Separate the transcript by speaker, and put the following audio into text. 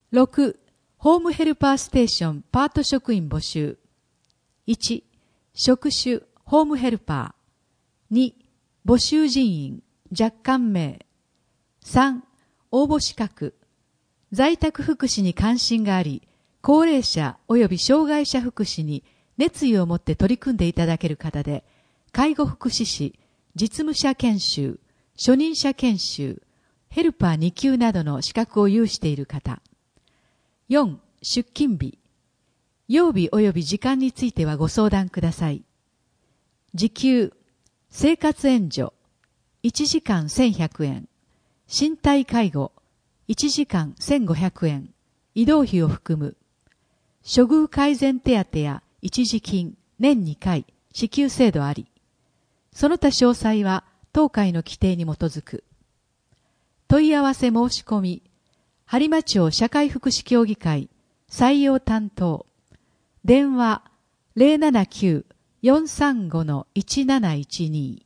Speaker 1: 6. ホームヘルパーステーションパート職員募集。1. 職種ホームヘルパー。2. 募集人員若干名。3. 応募資格。在宅福祉に関心があり、高齢者及び障害者福祉に熱意を持って取り組んでいただける方で、介護福祉士、実務者研修、初任者研修、ヘルパー2級などの資格を有している方。4. 出勤日。曜日及び時間についてはご相談ください。時給、生活援助、1時間1100円。身体介護、1時間1500円。移動費を含む。処遇改善手当や一時金、年2回、支給制度あり。その他詳細は当会の規定に基づく。問い合わせ申し込み、播磨町社会福祉協議会、採用担当。電話 079-435-1712